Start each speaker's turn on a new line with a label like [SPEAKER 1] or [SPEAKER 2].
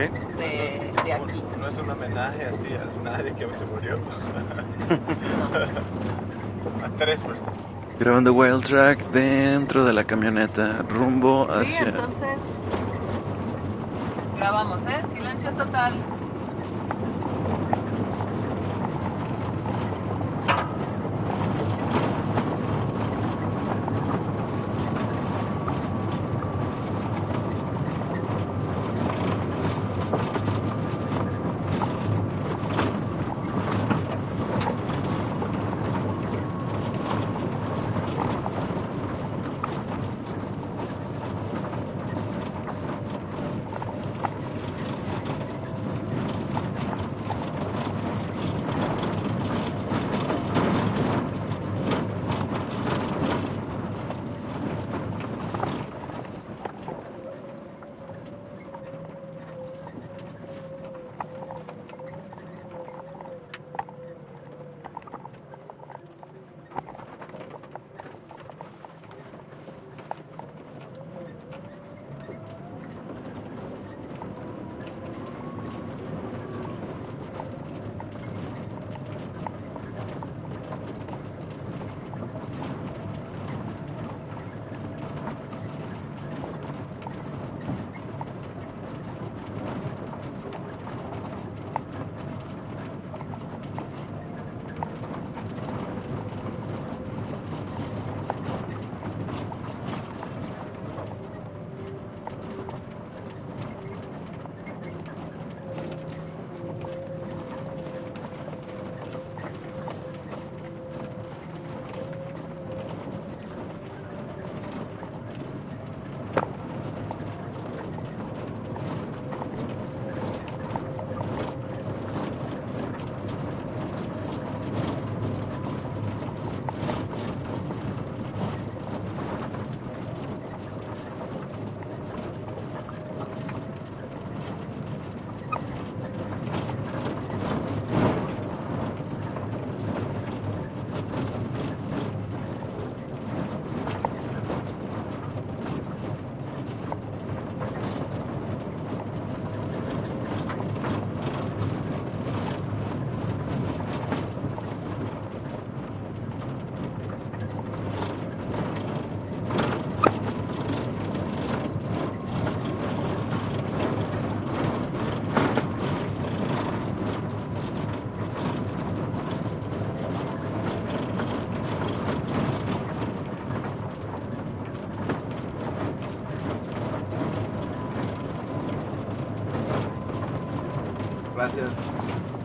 [SPEAKER 1] de aquí.
[SPEAKER 2] No es un homenaje así a nadie que se murió. A 3 personas.
[SPEAKER 3] Grabando Wild Track dentro de la camioneta, rumbo
[SPEAKER 1] Sí,
[SPEAKER 3] hacia...
[SPEAKER 1] entonces grabamos, ¿eh? Silencio total.
[SPEAKER 2] Gracias.